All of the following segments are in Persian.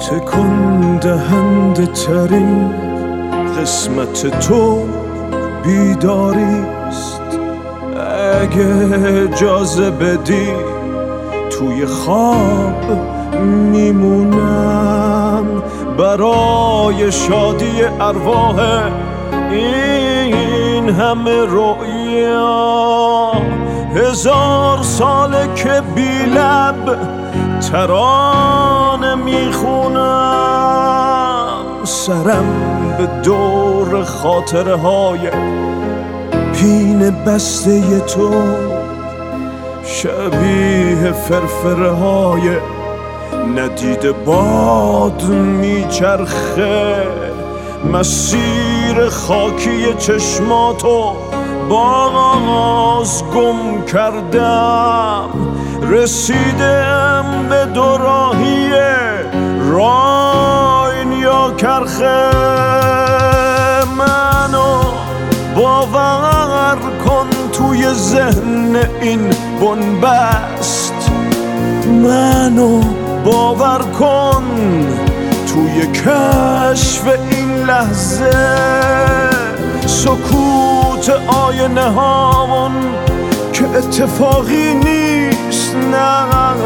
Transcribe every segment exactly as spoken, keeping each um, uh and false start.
تکون دهنده ترین قسمت تو بیداریست. اگه اجازه بدی توی خواب میمونم برای شادی ارواح این همه رؤیا. هزار ساله که بی لب ترانه میخونم، سرم به دور خاطره های پین بسته تو شبیه فرفره های ندیده باد میچرخه. مسیر خاکی چشماتو باز گم کردم، رسیدم به دوراهی راین یا کرخه. منو باور کن توی ذهن این بنبست، منو باور کن توی کشف این لحظه. سکوت آینه هامون که اتفاقی نیست، نه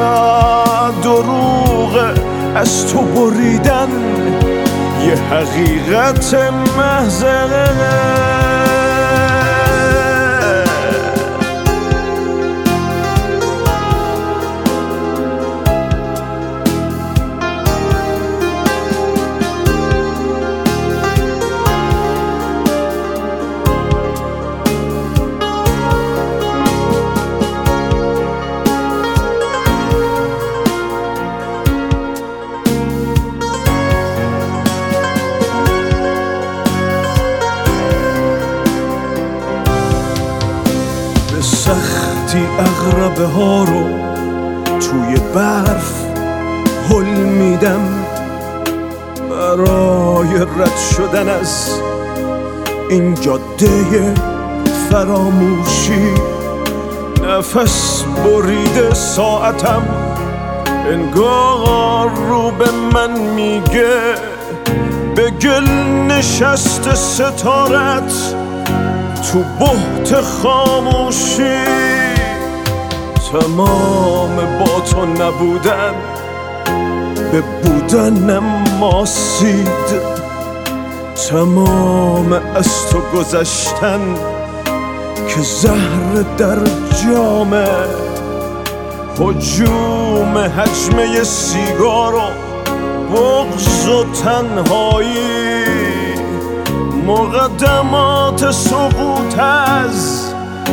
دروغه از تو بریدن یه حقیقت محضه. سختی اغربه ها رو توی برف هل میدم برای رد شدن از این جاده فراموشی. نفس بریده ساعتم انگار رو به من میگه به گل نشست ستارت تو بحت خاموشی. تمام با تو نبودن به بودنم ماسید، تمام از تو گذشتن که زهر در جامه. هجوم حجمه سیگار و بغض و تنهایی، مقدمات سقوط از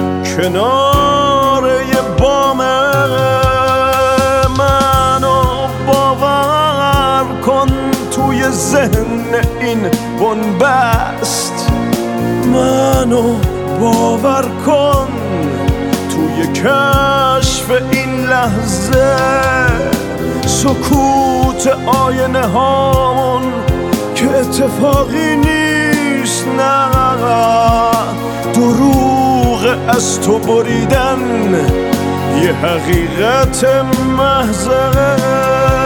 کنار یه بامه. منو باور کن توی ذهن این بنبست، منو باور کن توی کشف این لحظه. سکوت آینه هامون که اتفاقی نیست، نه دروغ از تو بریدن یه حقیقت محض.